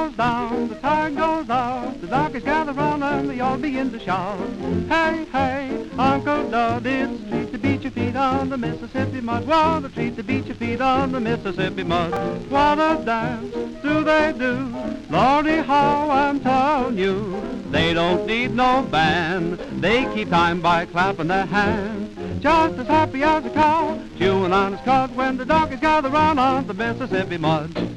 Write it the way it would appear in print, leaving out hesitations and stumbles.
goes down, the tide goes out, the donkeys gather round and they all begin to shout. Hey, hey, Uncle Dud, it's a treat to beat your feet on the Mississippi mud. What a treat to beat your feet on the Mississippi mud. What a dance do they do? Lordy, how I'm telling you. They don't need no band, they keep time by clapping their hands. Just as happy as a cow, chewing on his cud when the donkeys gather round on the Mississippi mud.